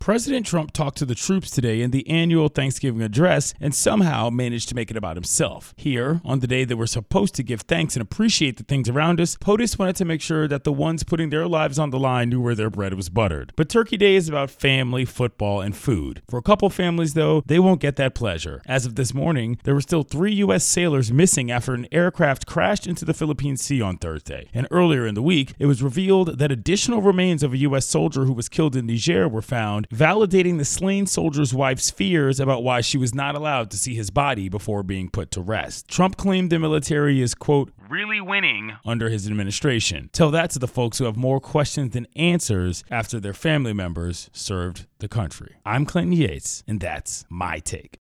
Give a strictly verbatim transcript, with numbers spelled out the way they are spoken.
President Trump talked to the troops today in the annual Thanksgiving address and somehow managed to make it about himself. Here, on the day that we're supposed to give thanks and appreciate the things around us, POTUS wanted to make sure that the ones putting their lives on the line knew where their bread was buttered. But Turkey Day is about family, football, and food. For a couple families, though, they won't get that pleasure. As of this morning, there were still three U S sailors missing after an aircraft crashed into the Philippine Sea on Thursday. And earlier in the week, it was revealed that additional remains of a U S soldier who was killed in Niger were found, validating the slain soldier's wife's fears about why she was not allowed to see his body before being put to rest. Trump claimed the military is, quote, really winning under his administration. Tell that to the folks who have more questions than answers after their family members served the country. I'm Clinton Yates, and that's my take.